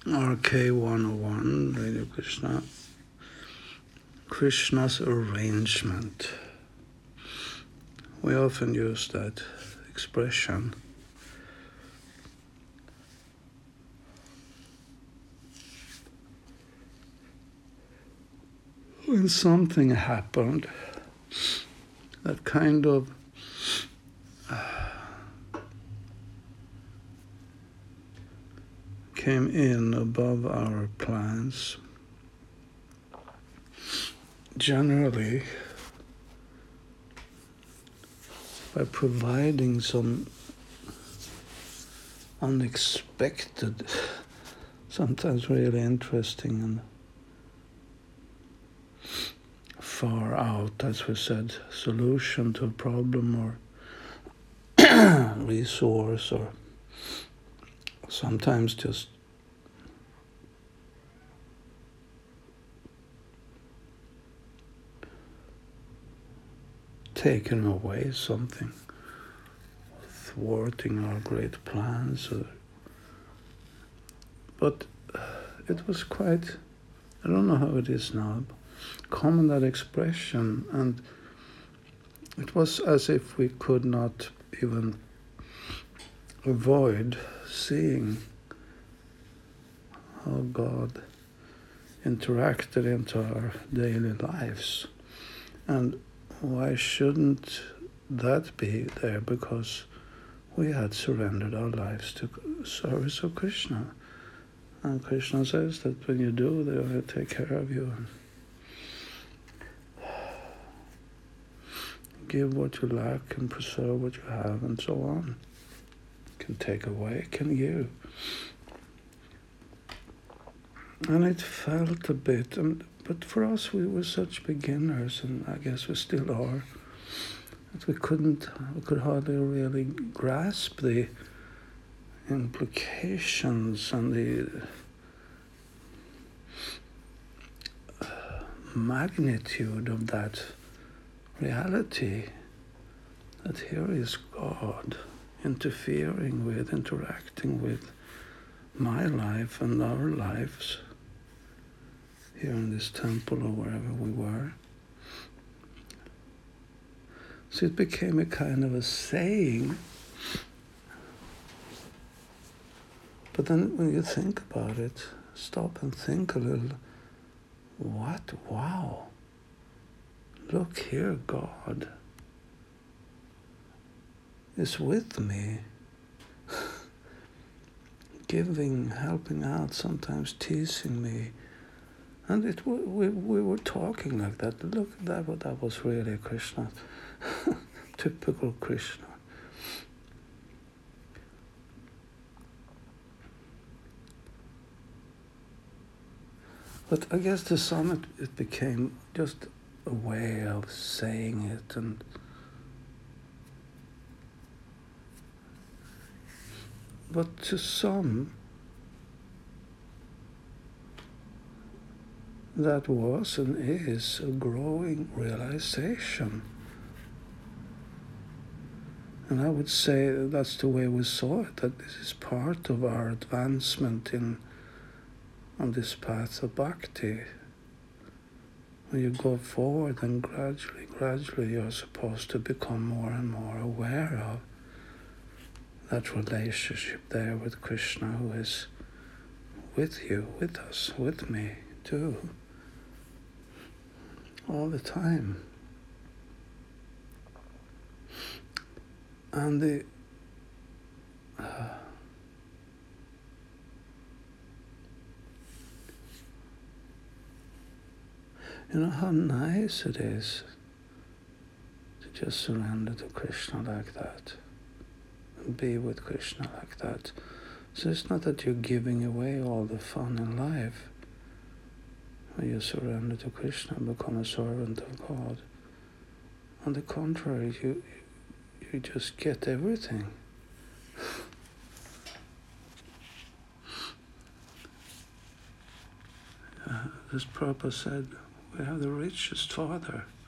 RK101, Radio Krishna. Krishna's arrangement. We often use that expression. When something happened that kind of came in above our plans, generally by providing some unexpected, sometimes really interesting and far out, as we said, solution to a problem or resource, or sometimes just taking away something, thwarting our great plans. But it was quite, I don't know how it is now, common, that expression, and it was as if we could not even avoid seeing how God interacted into our daily lives. And why shouldn't that be there? Because we had surrendered our lives to service of Krishna. And Krishna says that when you do, they will take care of you. Give what you lack and preserve what you have, and so on. Can take away, can give. And it felt a bit, but for us we were such beginners, and I guess we still are, that we could hardly really grasp the implications and the magnitude of that reality, that here is God interfering with, interacting with my life and our lives here in this temple or wherever we were. So it became a kind of a saying. But then when you think about it, stop and think a little, what? Wow. Look here, God is with me, giving, helping out, sometimes teasing me. And we were talking like that. Look, that was really Krishna, typical Krishna. But I guess to some it became just a way of saying it, but to some that was and is a growing realization. And I would say that's the way we saw it, that this is part of our advancement on this path of bhakti. When you go forward, and gradually you're supposed to become more and more aware of that relationship there with Krishna, who is with you, with us, with me too, all the time. And you know how nice it is to just surrender to Krishna like that, and be with Krishna like that. So it's not that you're giving away all the fun in life when you surrender to Krishna and become a servant of God. On the contrary, you just get everything. As Prabhupada said, we have the richest Father.